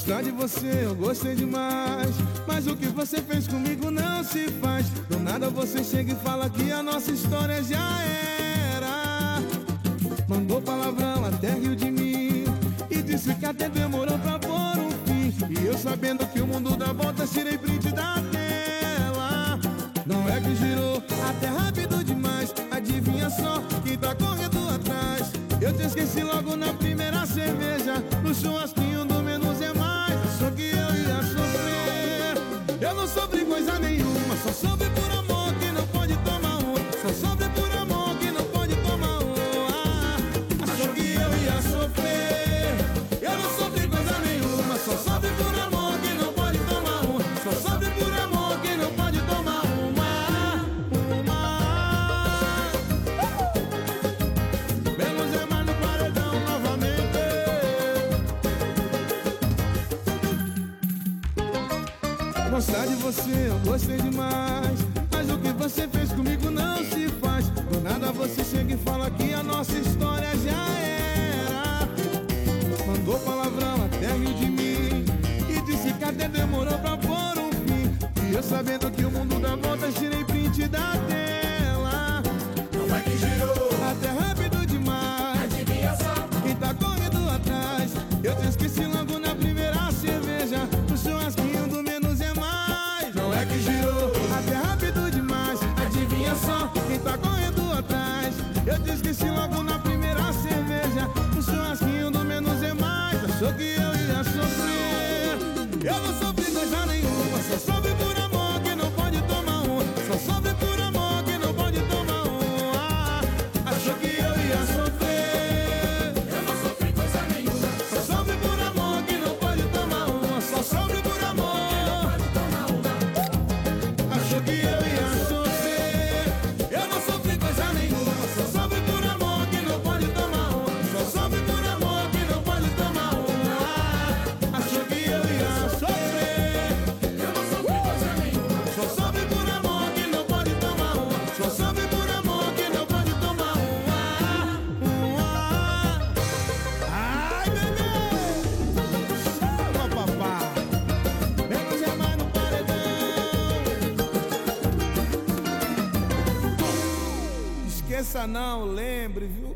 Gostar de você eu gostei demais, mas o que você fez comigo não se faz. Do nada você chega e fala que a nossa história já era. Mandou palavrão até riu de mim e disse que até demorou pra pôr um fim. E eu sabendo que o mundo dá voltas, tirei print da tela. Não é que girou até rápido demais, adivinha só quem tá correndo atrás. Eu te esqueci logo na primeira cerveja, no churrasquinho do menos é mais. Só que eu ia sofrer. Eu não sofri coisa nenhuma, só sofri por amor que não pode tomar um. Só sofri por amor que não pode tomar um. Achou que eu ia sofrer. Eu não sofri coisa nenhuma, só sofri por amor que não pode tomar um. Só sofri por amor que não pode tomar uma. Menos é mais no paredão novamente. Gostar de você eu gostei demais, mas o que você fez comigo não se faz. Do nada você chega e fala que a nossa história já era. Mandou palavrão até riu de mim e disse que até demorou pra pôr um fim. E eu sabendo que o mundo dá voltas, tirei print da tela. Não é que girou Até rápido demais, adivinha só quem tá correndo atrás. Eu te esqueci logo na primeira cerveja, no churrasquinho do menos é mais. Não é que girou Até rápido demais, adivinha só quem tá correndo atrás. Eu te esqueci logo na primeira cerveja, no churrasquinho do menos é mais. Achou que eu ia sofrer. Eu não sofri coisa nenhuma, só sofri por amor que não pode tomar um. Só sofri por amor que não pode tomar um. Achou que eu ia sofrer. Eu não sofri coisa nenhuma, Só sofre por amor que não pode tomar uma. Só sofre por amor. pode tomar uma. Achou que eu ia sofrer. Eu não sofri coisa nenhuma. Só sofre por amor que não pode tomar uma. Só sofre por amor que não pode tomar uma. Achou que eu ia sofrer. Eu não sofri coisa nenhuma, Só sofre por amor que não pode tomar uma. Só sofre por amor que não pode tomar uma. Ai, bebê! Chama, papá! Menos é mais no paredão. Esqueça não, lembre, viu?